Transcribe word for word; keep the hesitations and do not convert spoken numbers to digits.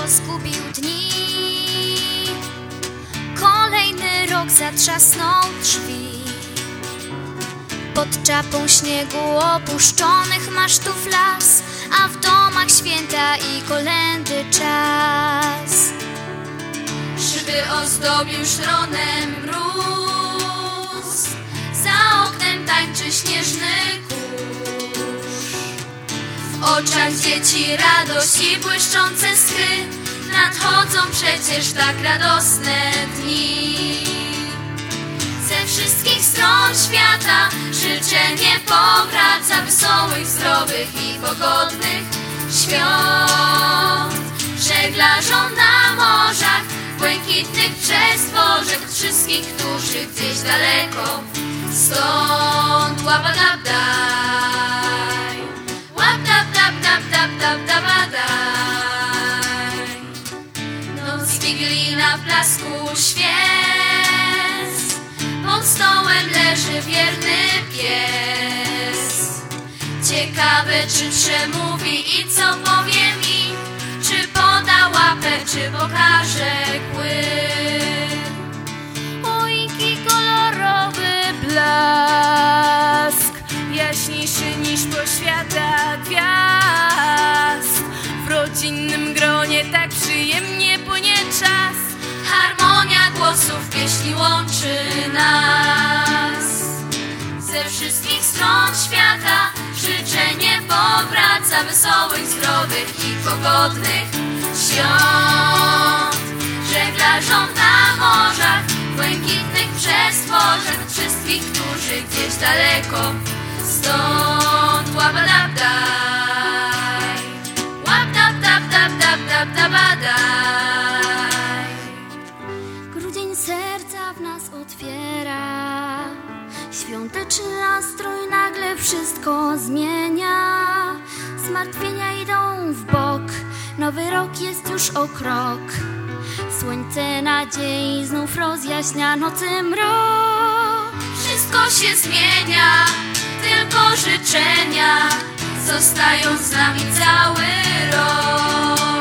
zgubił dni. Kolejny rok zatrzasnął drzwi. Pod czapą śniegu opuszczonych masztów las, a w domach święta i kolędy czas. Szyby ozdobił szronem mróz, za oknem tańczy śnieżny kurz. W oczach dzieci radość i błyszczące skry, nadchodzą przecież tak radosne dni. Ze wszystkich stron świata życzenie powraca, wesołych, zdrowych i pogodnych świąt. Żeglarzom na morzach błękitnych przestworzeń, od wszystkich, którzy gdzieś daleko stąd. Łabadabdaj, łabdabdabdabdabdabdabadaj. Noc wigilijna w blasku świec, pod stołem leży wierny pies. Ciekawe, czy przemówi i co powie mi, czy poda łapę, czy pokaże kły. Choinki kolorowy blask, jaśniejszy niż poświata gwiazd. W rodzinnym gronie tak przyjemnie płynie czas, Harmonia głosów pieśni łączy nas. Ze wszystkich stron świata życzenie powraca, wesołych, zdrowych i pogodnych świąt. Żeglarzom na morzach błękitnych przestworzeń, od wszystkich, którzy gdzieś daleko stąd. Łabadabdaj, łabdabdabdabdabdabadaj. Grudzień serca w nas otwiera, świąteczny nastrój nagle wszystko zmienia. Zmartwienia idą w bok, nowy rok jest już o krok. Słońce nadziei znów rozjaśnia nocy mrok. Wszystko się zmienia, tylko życzenia zostają z nami cały rok.